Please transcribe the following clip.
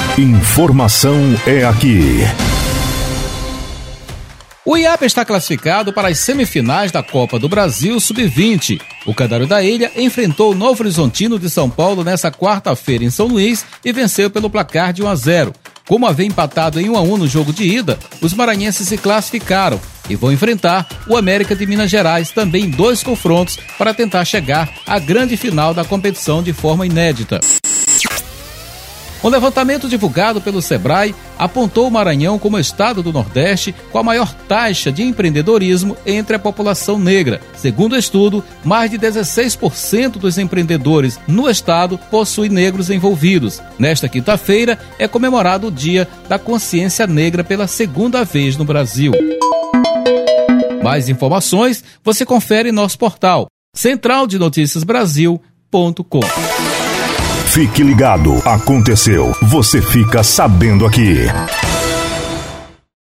Informação é aqui. O IAP está classificado para as semifinais da Copa do Brasil Sub-20. O Canário da Ilha enfrentou o Novo Horizontino de São Paulo nesta quarta-feira em São Luís e venceu pelo placar de 1-0. Como havia empatado em 1-1 no jogo de ida, os maranhenses se classificaram e vão enfrentar o América de Minas Gerais também em 2 confrontos para tentar chegar à grande final da competição de forma inédita. Um levantamento divulgado pelo Sebrae apontou o Maranhão como o estado do Nordeste com a maior taxa de empreendedorismo entre a população negra. Segundo o estudo, mais de 16% dos empreendedores no estado possuem negros envolvidos. Nesta quinta-feira é comemorado o Dia da Consciência Negra pela segunda vez no Brasil. Mais informações você confere em nosso portal centraldenoticiasbrasil.com. Fique ligado, aconteceu, você fica sabendo aqui.